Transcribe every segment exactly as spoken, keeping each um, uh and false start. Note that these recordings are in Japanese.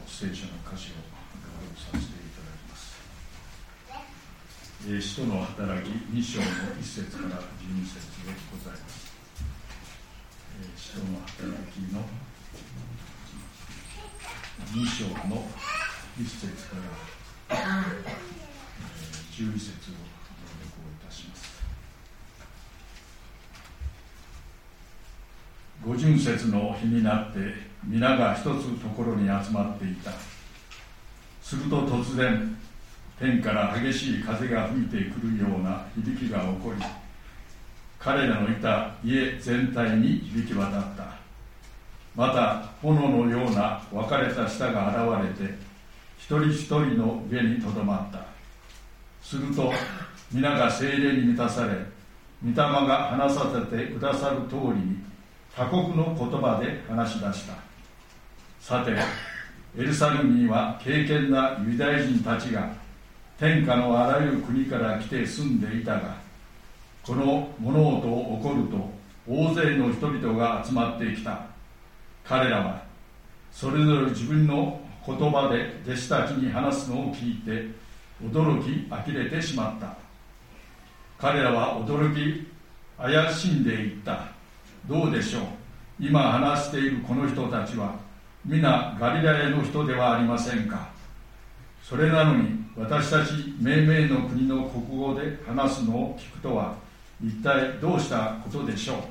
聖書の箇所を朗読させていただきます。えー、使徒の働きに章のいっ節からじゅうに節でございます。えー、使徒の働きのに章のいっ節から、えー、じゅうに節を朗読をいたします。五巡節の日になって皆が一つところに集まっていた。すると突然天から激しい風が吹いてくるような響きが起こり、彼らのいた家全体に響き渡った。また炎のような分かれた舌が現れて一人一人の上にとどまった。すると皆が聖霊に満たされ、御霊が話させてくださる通りに他国の言葉で話し出した。さてエルサレムには敬虔なユダヤ人たちが天下のあらゆる国から来て住んでいたが、この物事を起こると大勢の人々が集まってきた。彼らはそれぞれ自分の言葉で弟子たちに話すのを聞いて驚き呆れてしまった。彼らは驚き怪しんでいった。どうでしょう、今話しているこの人たちは皆ガリラヤの人ではありませんか。それなのに私たち命名の国の国語で話すのを聞くとは一体どうしたことでしょう。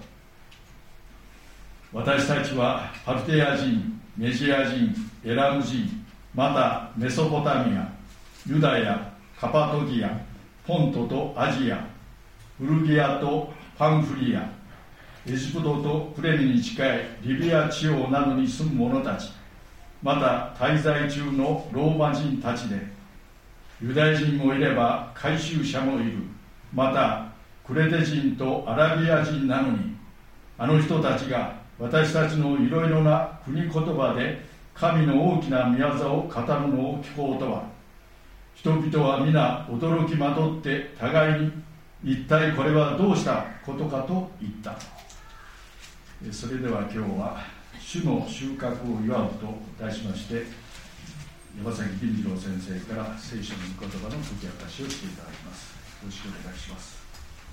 私たちはパルテア人、メジア人、エラム人、またメソポタミア、ユダヤ、カパドキア、ポントとアジア、フルギアとパンフリア、エジプトとクレミに近いリビア地方などに住む者たち、また滞在中のローマ人たちで、ユダヤ人もいれば回収者もいる。またクレテ人とアラビア人なのに、あの人たちが私たちのいろいろな国言葉で神の大きな御業を語るのを聞こうとは。人々は皆驚きまとって互いに一体これはどうしたことかと言った。それでは今日は主の収穫を祝うと題しまして、山崎銀次郎先生から聖書の御言葉の解き明かしをしていただきます。よろしくお願いします。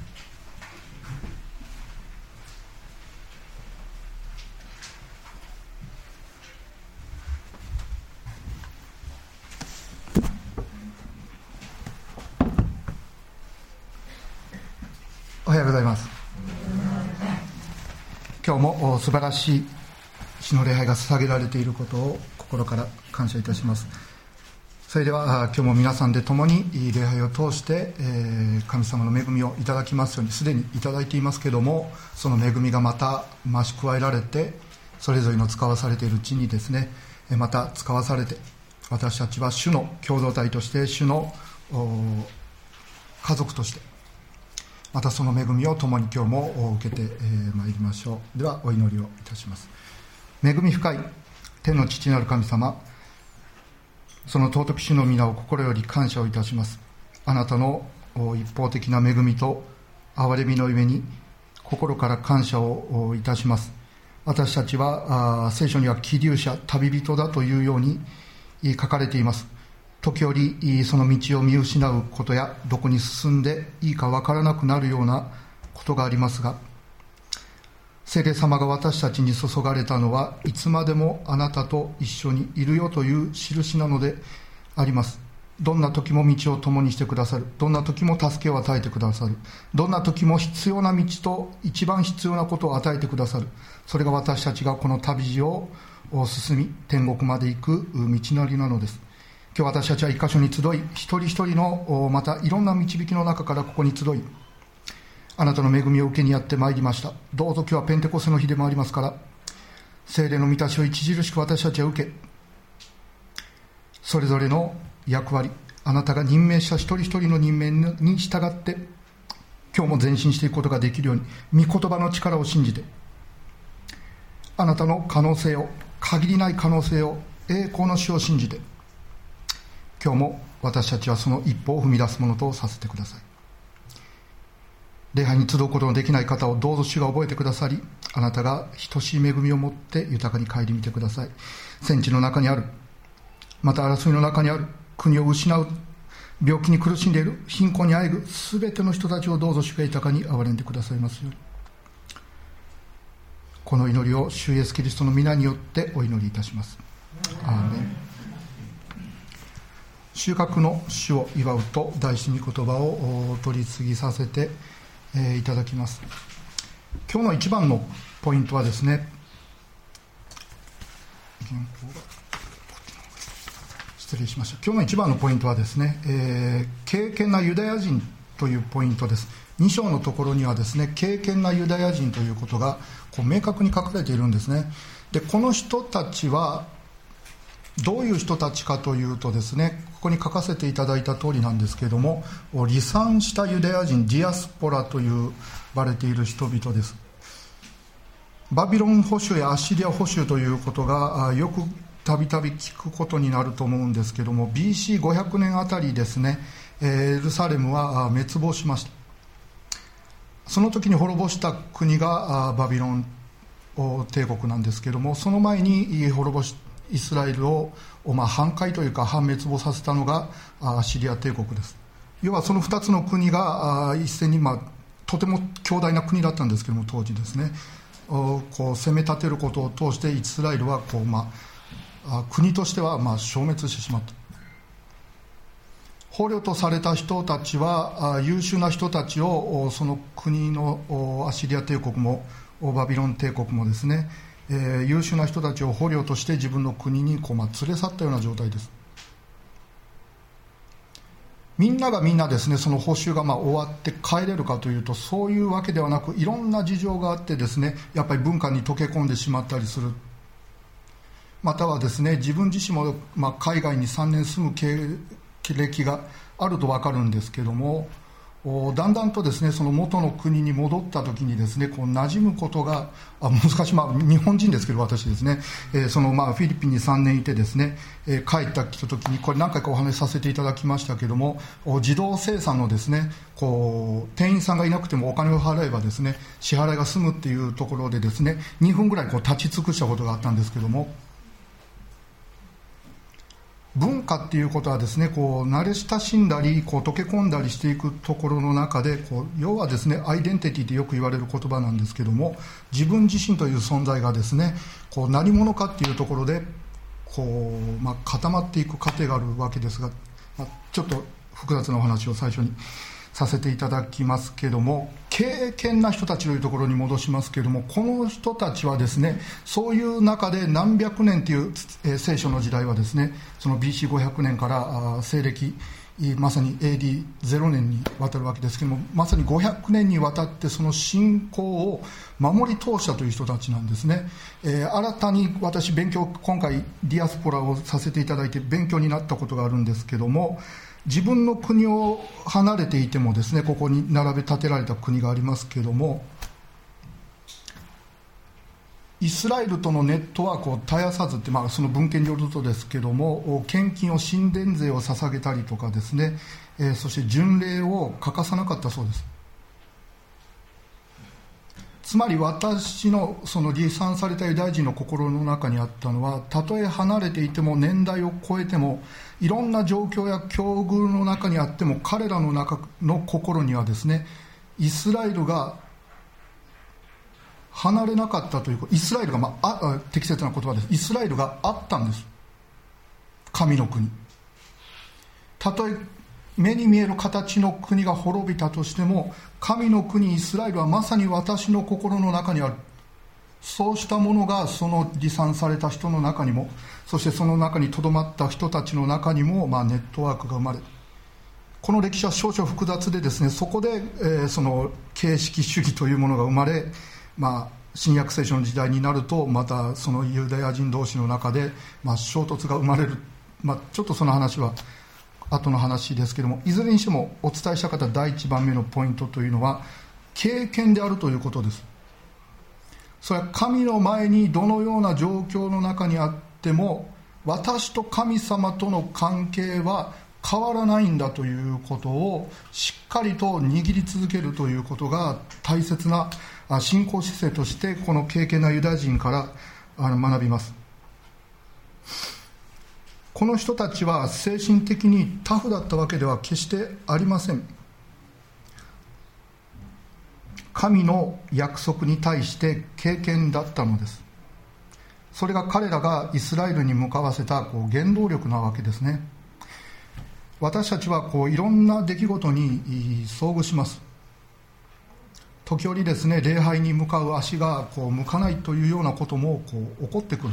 おはようございます。今日も素晴らしい主の礼拝が捧げられていることを心から感謝いたします。それでは今日も皆さんで共に礼拝を通して神様の恵みをいただきますように、すでにいただいていますけれども、その恵みがまた増し加えられて、それぞれの使わされているうちにですね、また使わされて、私たちは主の共同体として、主の家族として、またその恵みを共に今日も受けてまいりましょう。ではお祈りをいたします。恵み深い天の父なる神様、その尊き主の皆を心より感謝をいたします。あなたの一方的な恵みと憐れみのゆえに心から感謝をいたします。私たちは聖書には寄留者、旅人だというように書かれています。時折その道を見失うことや、どこに進んでいいか分からなくなるようなことがありますが、聖霊様が私たちに注がれたのは、いつまでもあなたと一緒にいるよという印なのであります。どんな時も道を共にしてくださる。どんな時も助けを与えてくださる。どんな時も必要な道と一番必要なことを与えてくださる。それが私たちがこの旅路を進み、天国まで行く道のりなのです。今日私たちは一箇所に集い、一人一人のまたいろんな導きの中からここに集い、あなたの恵みを受けにやってまいりました。どうぞ今日はペンテコステの日でもありますから、聖霊の満たしを著しく私たちは受け、それぞれの役割、あなたが任命した一人一人の任命に従って今日も前進していくことができるように、御言葉の力を信じて、あなたの可能性を、限りない可能性を、栄光の主を信じて、今日も私たちはその一歩を踏み出すものとさせてください。礼拝に集うことのできない方をどうぞ主が覚えてくださり、あなたが等しい恵みを持って豊かに顧みてください。戦地の中にあるまた争いの中にある、国を失う、病気に苦しんでいる、貧困にあえぐすべての人たちをどうぞ主が豊かに憐れんでくださいますように。この祈りを主イエスキリストの皆によってお祈りいたします。アーメン。収穫の主を祝うと題し御言葉を取り次ぎさせていただきます。今日の一番のポイントはですね、失礼しました。今日の一番のポイントはですね、えー、敬虔なユダヤ人というポイントです。に章のところにはですね、敬虔なユダヤ人ということがこう明確に書かれているんですね。で、この人たちはどういう人たちかというとですね、ここに書かせていただいた通りなんですけれども、離散したユダヤ人、ディアスポラと呼ばれている人々です。バビロン捕囚やアッシリア捕囚ということがよくたびたび聞くことになると思うんですけれども、 ビーシーごひゃく 年あたりですね、エルサレムは滅亡しました。その時に滅ぼした国がバビロン帝国なんですけれども、その前に滅ぼしイスラエルを、まあ、半壊というか半滅亡させたのがアッシリア帝国です。要はそのふたつの国が一斉に、まあ、とても強大な国だったんですけども、当時ですね、こう攻め立てることを通してイスラエルはこう、まあ、国としてはまあ消滅してしまった。捕虜とされた人たちは優秀な人たちをその国のアッシリア帝国もバビロン帝国もですね、えー、優秀な人たちを捕虜として自分の国にこう、まあ、連れ去ったような状態です。みんながみんなですね、その報酬がまあ終わって帰れるかというとそういうわけではなく、いろんな事情があってですね、やっぱり文化に溶け込んでしまったりする。またはですね、自分自身もまあ海外にさんねん住む経歴があると分かるんですけども、だんだんとですね、その元の国に戻った時にですね、こう馴染むことがあ難しい、まあ、日本人ですけど私ですね、えー、そのまあフィリピンにさんねんいてですね、えー、帰ってきた時にこれ何回かお話しさせていただきましたけども、自動生産のですね、こう店員さんがいなくてもお金を払えばですね支払いが済むっていうところでですね、にふんぐらいこう立ち尽くしたことがあったんですけども、文化っていうことはですね、こう慣れ親しんだりこう溶け込んだりしていくところの中で、こう要はですね、アイデンティティってよく言われる言葉なんですけども、自分自身という存在がですね、こう何者かっていうところでこう、まあ、固まっていく過程があるわけですが、まあ、ちょっと複雑なお話を最初にさせていただきますけども、敬虔な人たちというところに戻しますけれども、この人たちはですね、そういう中で何百年という、えー、聖書の時代はですね、その ビーシーごひゃく 年から西暦まさに エーディーゼロ 年にわたるわけですけども、まさにごひゃくねんにわたってその信仰を守り通したという人たちなんですね。えー、新たに私勉強、今回ディアスポラをさせていただいて勉強になったことがあるんですけども、自分の国を離れていてもですね、ここに並べ立てられた国がありますけども、イスラエルとのネットワークを絶やさずって、まあ、その文献によるとですけども、献金を神殿税を捧げたりとかですね、えー、そして巡礼を欠かさなかったそうです。つまり私のその離散されたユダヤ人の心の中にあったのは、たとえ離れていても年代を超えてもいろんな状況や境遇の中にあっても、彼らの中の心にはですね、イスラエルが離れなかったという、イスラエルが、まあ、あ適切な言葉です。イスラエルがあったんです。神の国。たとえ目に見える形の国が滅びたとしても、神の国イスラエルはまさに私の心の中にある。そうしたものがその離散された人の中にも、そしてその中にとどまった人たちの中にも、まあ、ネットワークが生まれる。この歴史は少々複雑でですね、そこで、えー、その形式主義というものが生まれ、まあ、新約聖書の時代になるとまたそのユダヤ人同士の中で、まあ、衝突が生まれる、まあ、ちょっとその話は後の話ですけれども、いずれにしてもお伝えした方第一番目のポイントというのは経験であるということです。それは神の前にどのような状況の中にあっても、私と神様との関係は変わらないんだということをしっかりと握り続けるということが大切な信仰姿勢として、この敬虔なユダヤ人から学びます。 この人たちは精神的にタフだったわけでは決してありません。神の約束に対して敬虔だったのです。それが彼らがイスラエルに向かわせたこう原動力なわけですね。私たちはこういろんな出来事に遭遇します。時折ですね、礼拝に向かう足がこう向かないというようなこともこう起こってくる。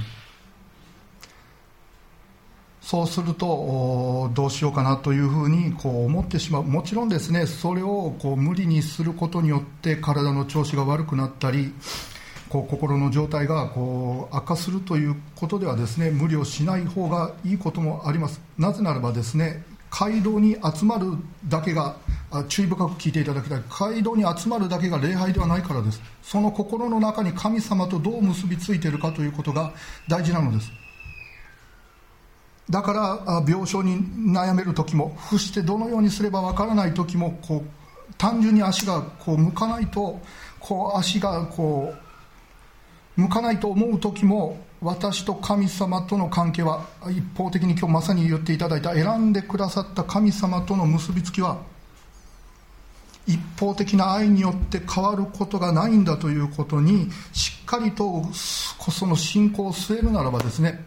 そうするとどうしようかなというふうにこう思ってしまう。もちろんですね、それをこう無理にすることによって体の調子が悪くなったり、こう心の状態がこう悪化するということではですね、無理をしない方がいいこともあります。なぜならばですね、街道に集まるだけが、注意深く聞いていただきたい、街道に集まるだけが礼拝ではないからです。その心の中に神様とどう結びついているかということが大事なのです。だから病床に悩める時も、伏してどのようにすればわからない時も、こう単純に足がこう向かないと、こう足がこう向かないと思う時も、私と神様との関係は一方的に今日まさに言っていただいた選んでくださった神様との結びつきは一方的な愛によって変わることがないんだということにしっかりとその信仰を据えるならばですね、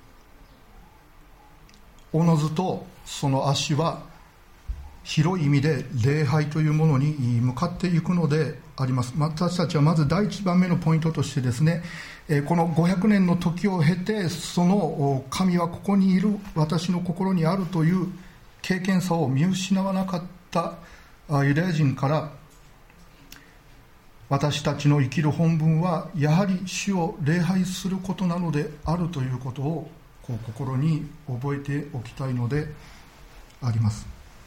おのずとその足は広い意味で礼拝というものに向かっていくのであります。私たちはまず第一番目のポイントとしてですね、このごひゃくねんの時を経て、その神はここにいる、私の心にあるという経験さを見失わなかったユダヤ人から、私たちの生きる本分はやはり主を礼拝することなのであるということをこう心に覚えておきたいのであります。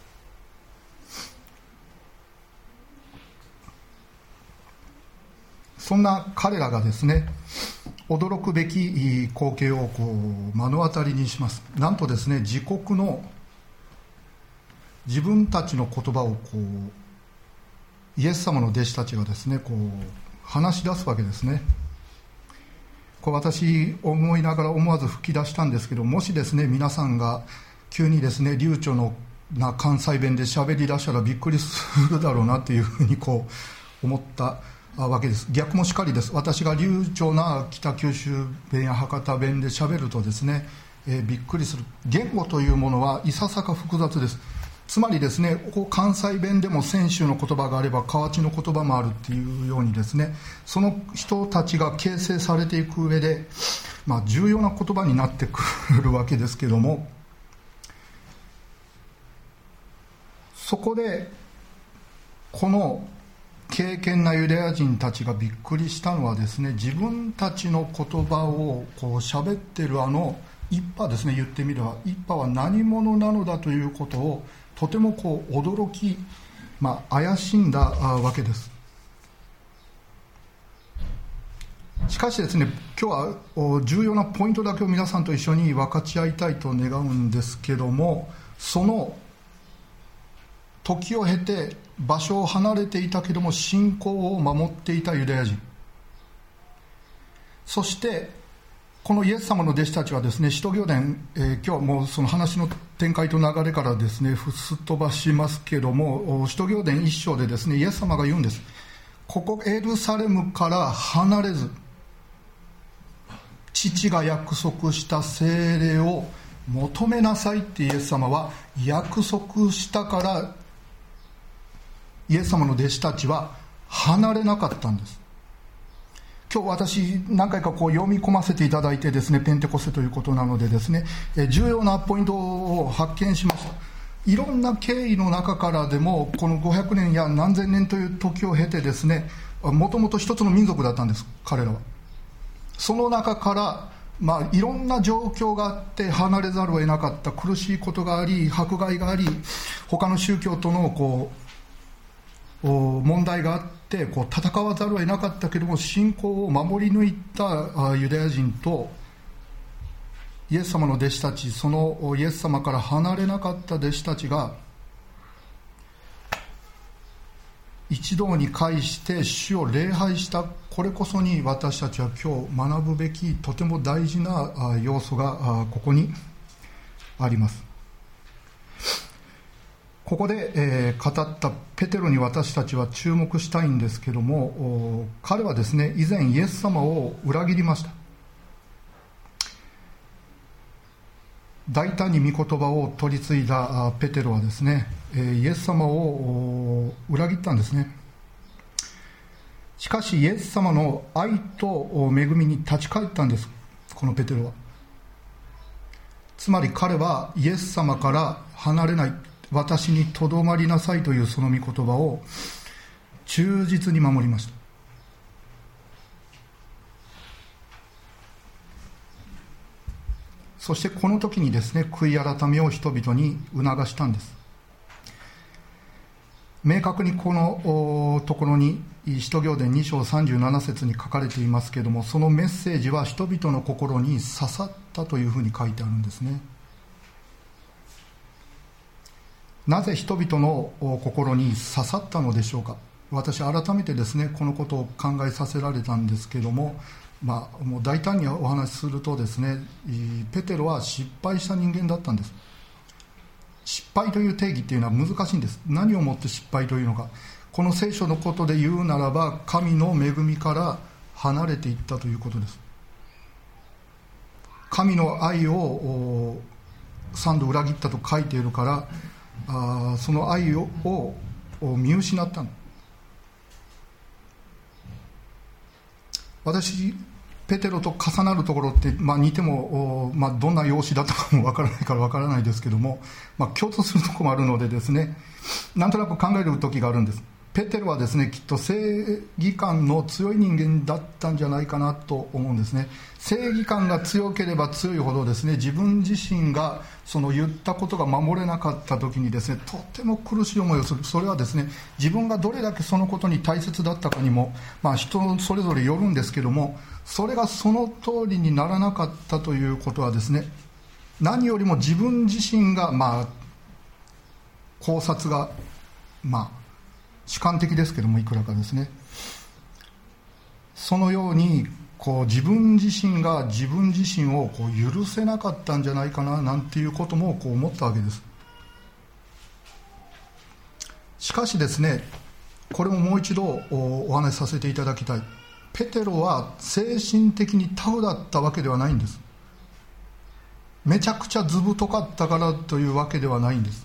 そんな彼らがですね、驚くべき光景をこう目の当たりにします。なんとですね、自国の自分たちの言葉をこうイエス様の弟子たちがですね、こう話し出すわけですね。こう私思いながら思わず吹き出したんですけど、もしですね、皆さんが急にですね、流暢な関西弁で喋り出したらびっくりするだろうなっていうふうにこう思ったわけです。逆もしかりです。私が流暢な北九州弁や博多弁で喋るとですね、えー、びっくりする。言語というものはいささか複雑です。つまりですね、ここ関西弁でも泉州の言葉があれば河内の言葉もあるっていうようにですね、その人たちが形成されていく上で、まあ、重要な言葉になってくるわけですけども、そこでこの敬虔なユダヤ人たちがびっくりしたのはですね、自分たちの言葉をこう喋ってるあの一派ですね、言ってみれば一派は何者なのだということをとてもこう驚き、まあ、怪しんだわけです。しかしですね、今日は重要なポイントだけを皆さんと一緒に分かち合いたいと願うんですけども、その時を経て場所を離れていたけども信仰を守っていたユダヤ人、そしてこのイエス様の弟子たちはですね、使徒行伝、えー、今日はもうその話の展開と流れからですねすっ飛ばしますけども、使徒行伝一章でですね、イエス様が言うんです。ここエルサレムから離れず、父が約束した聖霊を求めなさいってイエス様は約束したから、イエス様の弟子たちは離れなかったんです。今日私何回かこう読み込ませていただいてですね、ペンテコステということなのでですね、重要なポイントを発見しました。いろんな経緯の中からでも、このごひゃくねんや何千年という時を経てですね、もともと一つの民族だったんです、彼らは。その中から、まあ、いろんな状況があって離れざるを得なかった、苦しいことがあり、迫害があり、他の宗教とのこう問題があってこう戦わざるを得なかったけれども、信仰を守り抜いたユダヤ人とイエス様の弟子たち、そのイエス様から離れなかった弟子たちが一堂に会して主を礼拝した。これこそに私たちは今日学ぶべきとても大事な要素がここにあります。ここで、えー、語ったペテロに私たちは注目したいんですけども、彼はですね、以前イエス様を裏切りました。大胆に御言葉を取り継いだペテロはですね、イエス様を裏切ったんですね。しかしイエス様の愛と恵みに立ち返ったんです、このペテロは。つまり彼はイエス様から離れない、私にとどまりなさいというその御言葉を忠実に守りました。そしてこの時にですね、悔い改めを人々に促したんです。明確にこのところに使徒行伝に章さんじゅうなな節に書かれていますけれども、そのメッセージは人々の心に刺さったというふうに書いてあるんですね。なぜ人々の心に刺さったのでしょうか。私改めてですね、このことを考えさせられたんですけども、まあ、もう大胆にお話しするとですね、ペテロは失敗した人間だったんです。失敗という定義っていうのは難しいんです。何をもって失敗というのか。この聖書のことで言うならば、神の恵みから離れていったということです。神の愛を三度裏切ったと書いているから、あその愛をを見失ったの。私ペテロと重なるところって、まあ、似ても、まあ、どんな容姿だったかもわからないからわからないですけども、まあ、共通するところもあるのでですね、なんとなく考える時があるんです。ペテロはですね、きっと正義感の強い人間だったんじゃないかなと思うんですね。正義感が強ければ強いほどですね、自分自身がその言ったことが守れなかった時にですね、とても苦しい思いをする。それはですね、自分がどれだけそのことに大切だったかにも、まあ、人それぞれよるんですけども、それがその通りにならなかったということはですね、何よりも自分自身が、まあ、考察がまあ主観的ですけどもいくらかですね、そのようにこう自分自身が自分自身をこう許せなかったんじゃないかななんていうこともこう思ったわけです。しかしですね、これももう一度お話しさせていただきたい。ペテロは精神的にタフだったわけではないんです。めちゃくちゃ図太かったからというわけではないんです。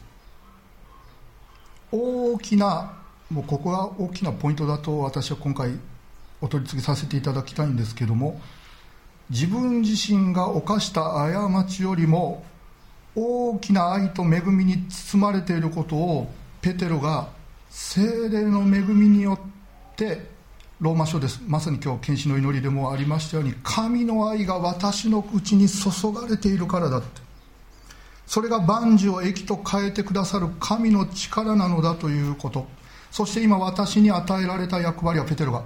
大きな、もうここが大きなポイントだと私は今回お取り次ぎさせていただきたいんですけども、自分自身が犯した過ちよりも大きな愛と恵みに包まれていることをペテロが聖霊の恵みによって、ローマ書です、まさに今日献身の祈りでもありましたように、神の愛が私のうちに注がれているからだって、それが万事を益と変えてくださる神の力なのだということ。そして今私に与えられた役割は、ペテロが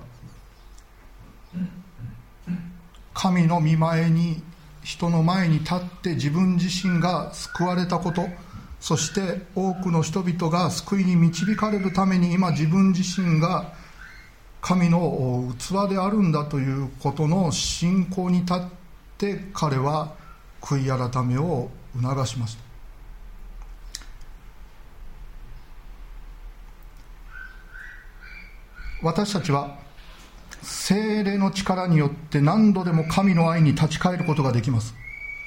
神の御前に、人の前に立って自分自身が救われたこと、そして多くの人々が救いに導かれるために今自分自身が神の器であるんだということの信仰に立って、彼は悔い改めを促しました。私たちは聖霊の力によって何度でも神の愛に立ち返ることができます。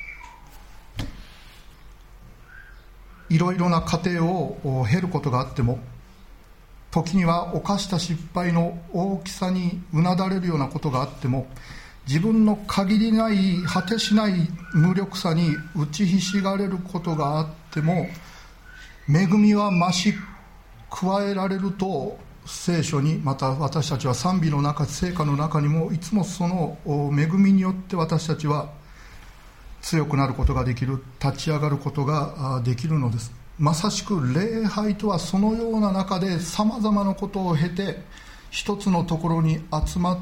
いろいろな過程を経ることがあっても、時には犯した失敗の大きさにうなだれるようなことがあっても、自分の限りない果てしない無力さに打ちひしがれることがあっても、恵みは増し加えられると聖書に、また私たちは賛美の中、聖歌の中にもいつもその恵みによって私たちは強くなることができる、立ち上がることができるのです。まさしく礼拝とはそのような中でさまざまなことを経て一つのところに集まって、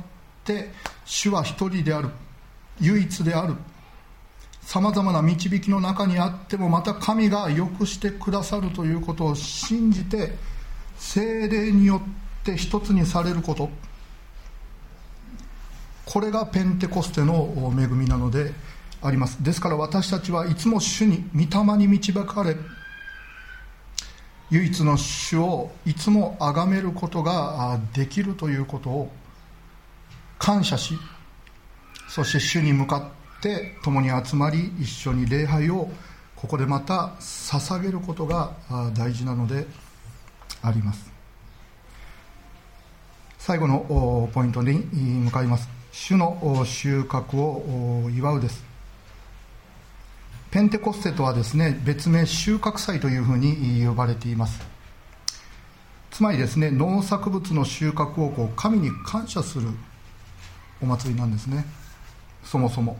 主は一人である、唯一である、さまざまな導きの中にあってもまた神が良くしてくださるということを信じて、聖霊によって一つにされること、これがペンテコステの恵みなのであります。ですから私たちはいつも主に御霊に導かれ、唯一の主をいつも崇めることができるということを感謝し、そして主に向かって共に集まり、一緒に礼拝をここでまた捧げることが大事なのであります。最後のポイントに向かいます。主の収穫を祝うです。ペンテコステとはですね、別名収穫祭というふうに呼ばれています。つまりですね、農作物の収穫をこう神に感謝するお祭りなんですね。そもそも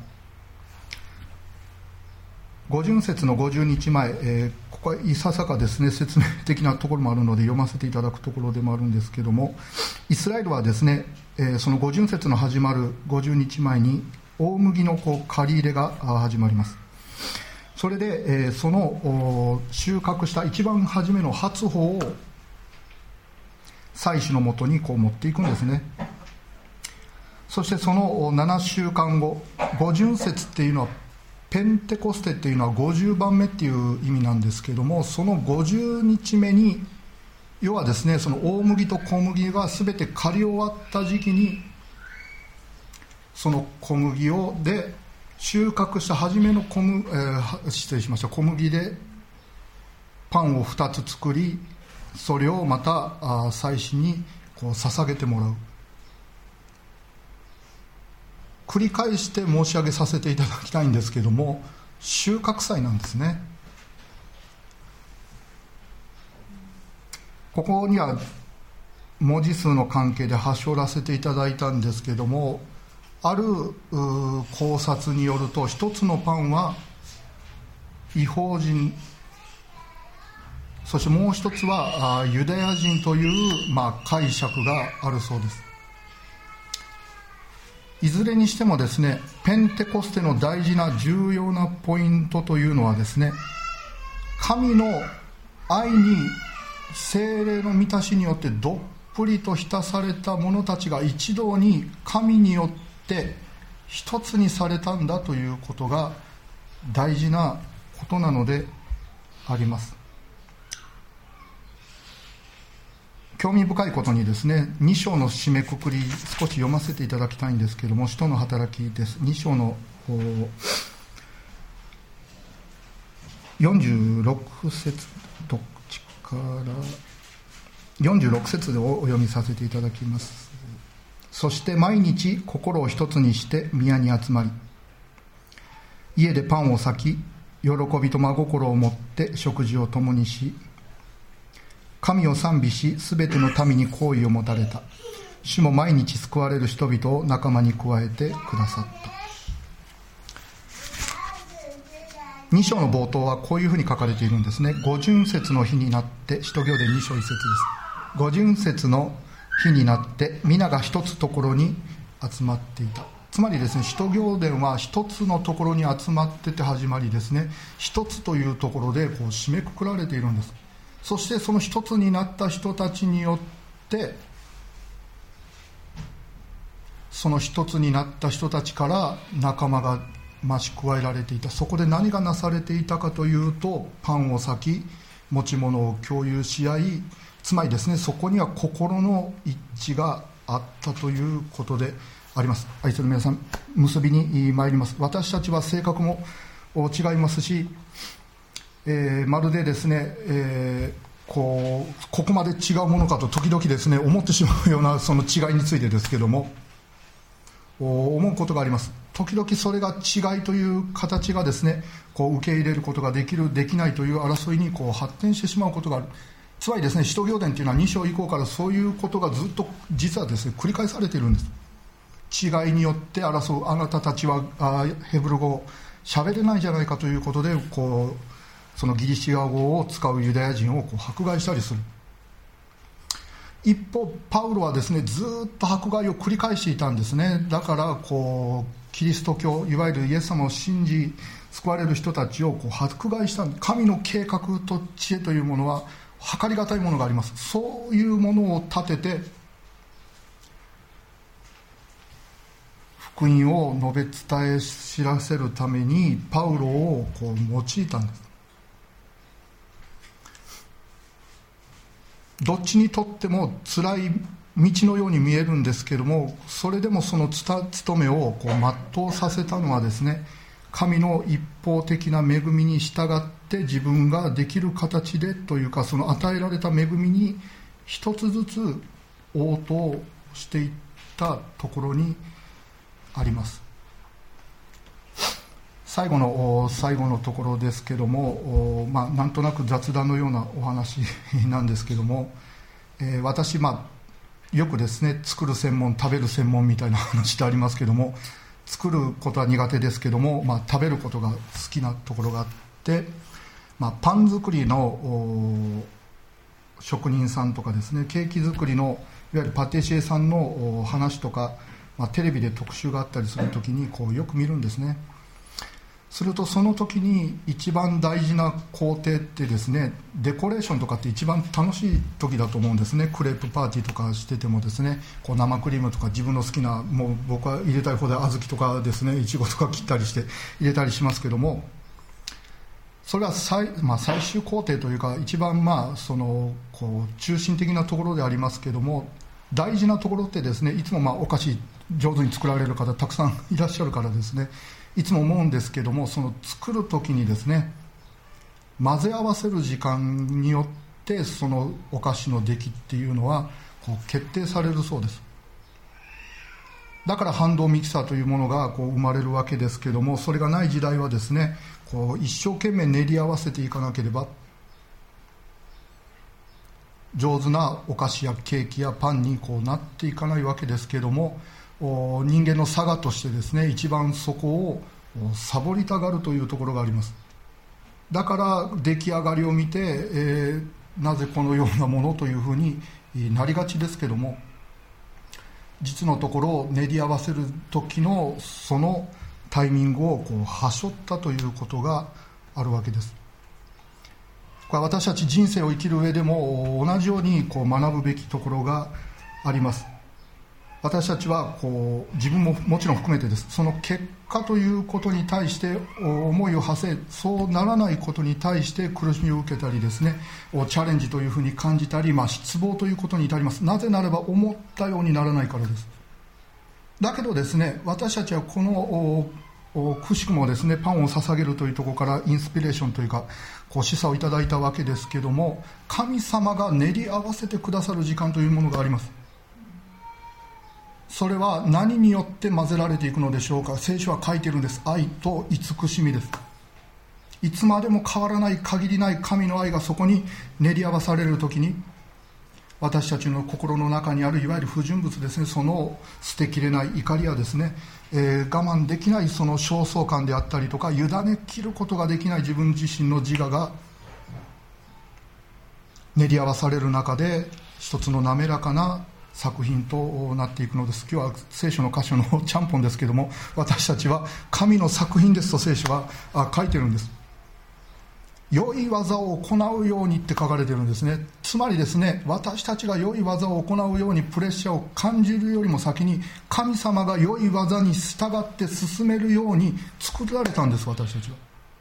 五巡節のごじゅうにちまえ、えー、ここはいささかですね説明的なところもあるので読ませていただくところでもあるんですけども、イスラエルはですね、えー、その五巡節の始まるごじゅうにちまえに大麦のこう刈り入れが始まります。それで、えー、その収穫した一番初めの初穂を祭司のもとにこう持っていくんですね。そしてそのななしゅうかんご、五巡節っていうのはペンテコステっていうのはごじゅうばんめっていう意味なんですけども、そのごじゅうにちめに、要はですね、その大麦と小麦が全て刈り終わった時期に、その小麦をで収穫した初めの小麦、えー、失礼しました小麦でパンをふたつ作り、それをまた祭司にこう捧げてもらう。繰り返して申し上げさせていただきたいんですけども、収穫祭なんですね。ここには文字数の関係で端折らせていただいたんですけども、ある考察によると、一つのパンは異邦人、そしてもう一つはユダヤ人という、まあ、解釈があるそうです。いずれにしてもですね、ペンテコステの大事な重要なポイントというのはですね、神の愛に聖霊の満たしによってどっぷりと浸された者たちが一同に神によって一つにされたんだということが大事なことなのであります。興味深いことにですね、に章の締めくくり少し読ませていただきたいんですけれども、使徒の働きです。に章のよんじゅうろく節、どっちからよんじゅうろく節でお読みさせていただきます。そして毎日心を一つにして宮に集まり、家でパンを裂き、喜びと真心を持って食事を共にし、神を賛美し、すべての民に好意を持たれた。主も毎日救われる人々を仲間に加えてくださった。に章の冒頭はこういうふうに書かれているんですね。五巡節の日になって、使徒行伝に章一節です。五巡節の日になって皆が一つところに集まっていた。つまりですね、使徒行伝は一つのところに集まってて始まりですね、一つというところでこう締めくくられているんです。そしてその一つになった人たちによってその一つになった人たちから仲間が増し加えられていた。そこで何がなされていたかというと、パンを裂き持ち物を共有し合い、つまりですね、そこには心の一致があったということであります。愛する皆さん、結びに参ります。私たちは性格も違いますし、えー、まるでですね、えー、こうここまで違うものかと時々ですね思ってしまうようなその違いについてですけども、思うことがあります。時々それが違いという形がですね、こう受け入れることができるできないという争いにこう発展してしまうことがある。つまりですね、使徒行伝というのはに章以降からそういうことがずっと実はですね繰り返されているんです。違いによって争う、あなたたちはあヘブル語を喋れないじゃないかということで、こうそのギリシア語を使うユダヤ人をこう迫害したりする。一方パウロはですね、ずっと迫害を繰り返していたんですね。だからこうキリスト教、いわゆるイエス様を信じ救われる人たちをこう迫害した。神の計画と知恵というものは計りがたいものがあります。そういうものを立てて福音を述べ伝え知らせるためにパウロをこう用いたんです。どっちにとっても辛い道のように見えるんですけれども、それでもその務めをこう全うさせたのはですね、神の一方的な恵みに従って自分ができる形でというか、その与えられた恵みに一つずつ応答していったところにあります。最後の最後のところですけども、まあ、なんとなく雑談のようなお話なんですけども、えー、私、まあ、よくですね、作る専門食べる専門みたいな話ってありますけども、作ることは苦手ですけども、まあ、食べることが好きなところがあって、まあ、パン作りの職人さんとかですね、ケーキ作りのいわゆるパティシエさんの話とか、まあ、テレビで特集があったりするときにこうよく見るんですね。するとその時に一番大事な工程ってですね、デコレーションとかって一番楽しい時だと思うんですね。クレープパーティーとかしててもですね、こう生クリームとか自分の好きな、もう僕は入れたい方で小豆とかですね、いちごとか切ったりして入れたりしますけども、それは 最,、まあ、最終工程というか一番まあそのこう中心的なところでありますけども、大事なところってですね、いつもまあお菓子上手に作られる方たくさんいらっしゃるからですね、いつも思うんですけども、その作る時にですね、混ぜ合わせる時間によってそのお菓子の出来っていうのはこう決定されるそうです。だからハンドミキサーというものがこう生まれるわけですけども、それがない時代はですね、こう一生懸命練り合わせていかなければ上手なお菓子やケーキやパンにこうなっていかないわけですけども、人間の差がとしてですね、一番そこをサボりたがるというところがあります。だから出来上がりを見て、えー、なぜこのようなものというふうになりがちですけども、実のところ練り合わせる時のそのタイミングをこうはしょったということがあるわけです。これは私たち人生を生きる上でも同じようにこう学ぶべきところがあります。私たちはこう自分ももちろん含めてです。その結果ということに対して思いを馳せ、そうならないことに対して苦しみを受けたりですね、チャレンジというふうに感じたり、まあ、失望ということに至ります。なぜならば思ったようにならないからです。だけどですね、私たちはこのくしくもですね、パンを捧げるというところからインスピレーションというかこう示唆をいただいたわけですけども、神様が練り合わせてくださる時間というものがあります。それは何によって混ぜられていくのでしょうか。聖書は書いているんです。愛と慈しみです。いつまでも変わらない限りない神の愛がそこに練り合わされるときに、私たちの心の中にあるいわゆる不純物ですね、その捨てきれない怒りやですね、えー、我慢できないその焦燥感であったりとか、委ね切ることができない自分自身の自我が練り合わされる中で一つの滑らかな作品となっていくのです。今日は聖書の箇所のちゃんぽんですけども、私たちは神の作品ですと聖書は書いてるんです。良い技を行うようにって書かれてるんですね。つまりですね、私たちが良い技を行うようにプレッシャーを感じるよりも先に、神様が良い技に従って進めるように作られたんです。私たちは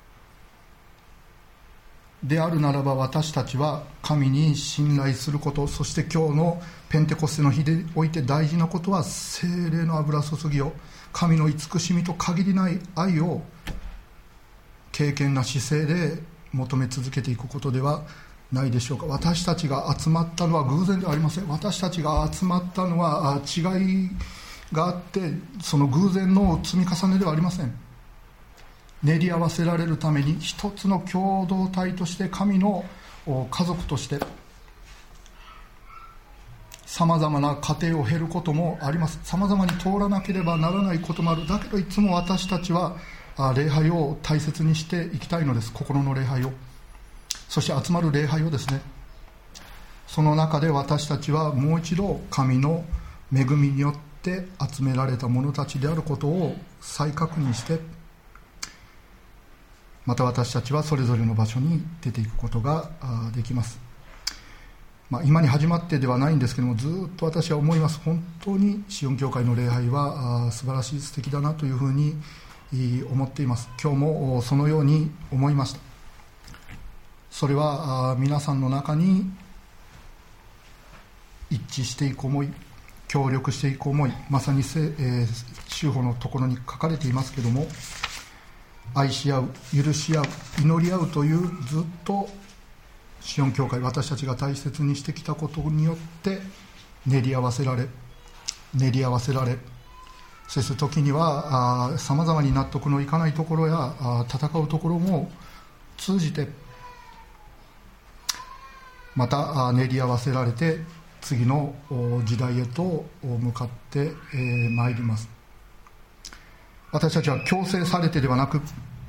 であるならば、私たちは神に信頼すること、そして今日のペンテコステの日でおいて大事なことは、聖霊の油注ぎを、神の慈しみと限りない愛を敬虔な姿勢で求め続けていくことではないでしょうか。私たちが集まったのは偶然ではありません。私たちが集まったのは違いがあって、その偶然の積み重ねではありません。練り合わせられるために一つの共同体として、神の家族としてさまざまな過程を経ることもあります。さまざまに通らなければならないこともある。だけどいつも私たちは礼拝を大切にしていきたいのです。心の礼拝を、そして集まる礼拝をですね。その中で私たちはもう一度神の恵みによって集められた者たちであることを再確認して、また私たちはそれぞれの場所に出ていくことができます。 まあ、今に始まってではないんですけども、ずっと私は思います。本当にシオン教会の礼拝は素晴らしい、素敵だなというふうに思っています。今日もそのように思いました。それは皆さんの中に一致していく思い、協力していく思い、まさにせ、えー、修法のところに書かれていますけれども、愛し合う、許し合う、祈り合うというずっとシオン教会、私たちが大切にしてきたことによって練り合わせられ練り合わせられそして時にはさまざまに納得のいかないところやあ戦うところも通じてまた練り合わせられて次の時代へと向かってまいります。私たちは強制されてではなく、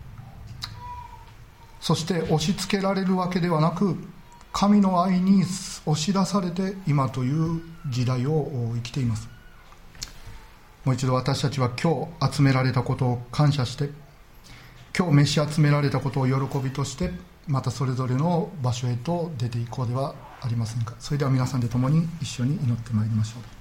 そして押し付けられるわけではなく、神の愛に押し出されて今という時代を生きています。もう一度私たちは今日集められたことを感謝して、今日召し集められたことを喜びとして、またそれぞれの場所へと出ていこうではありませんか。それでは皆さんで共に一緒に祈ってまいりましょう。